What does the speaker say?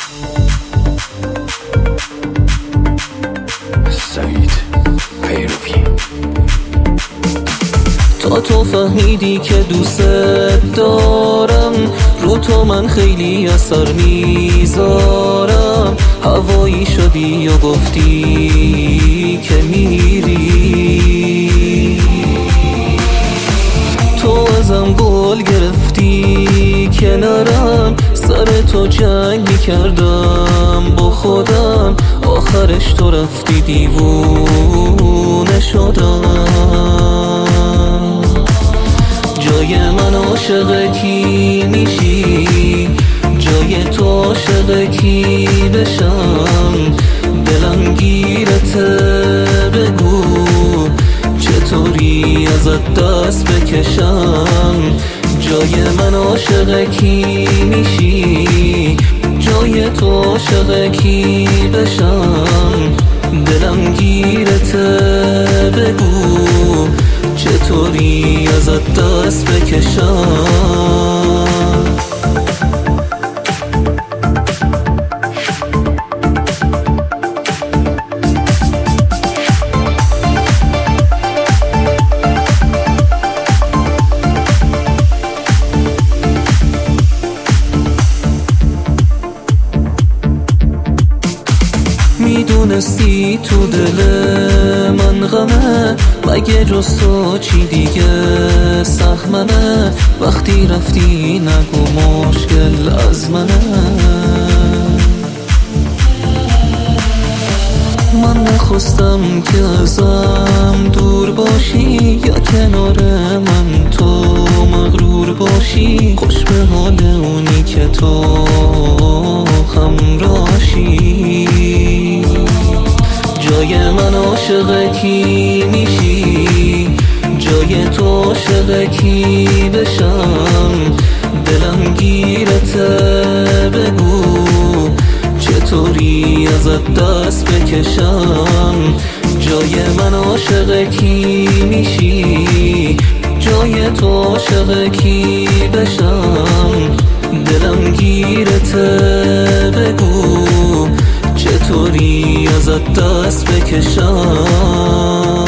سعید پیروی. تا تو فهمیدی که دوست دارم، رو تو من خیلی اثر میذارم. هوایی شدی و گفتی که میری، تو ازم گل گرفتی که نرم، سر تو جنگ میکردم با خودم. آخرش تو رفتی دیوونه شدم. جای من عاشق کی میشی؟ جای تو عاشق کی بشم؟ دلم گیرته بگو چطوری ازت دست بکشم. جای من عاشق کی میشی؟ جای تو عاشق کی بشم؟ دلم گیرته بگو چطوری ازت دست بکشم. میدونستی تو دل من غمه، مگه جز تو چی دیگه سهمنه؟ وقتی رفتی نگو مشکل از منه. من نخواستم که ازم دور باشی، یا کنار من تو مغرور باشی. خوش به حال اونی که تو همراهشی. جای من عاشق کی میشی؟ جای تو عاشق کی بشم؟ دلم گیرته بگو چطوری ازت دست بکشم. جای من عاشق کی میشی؟ جای تو عاشق کی بشم؟ دلم گیرته بگو چطوری ازت دست بکشم.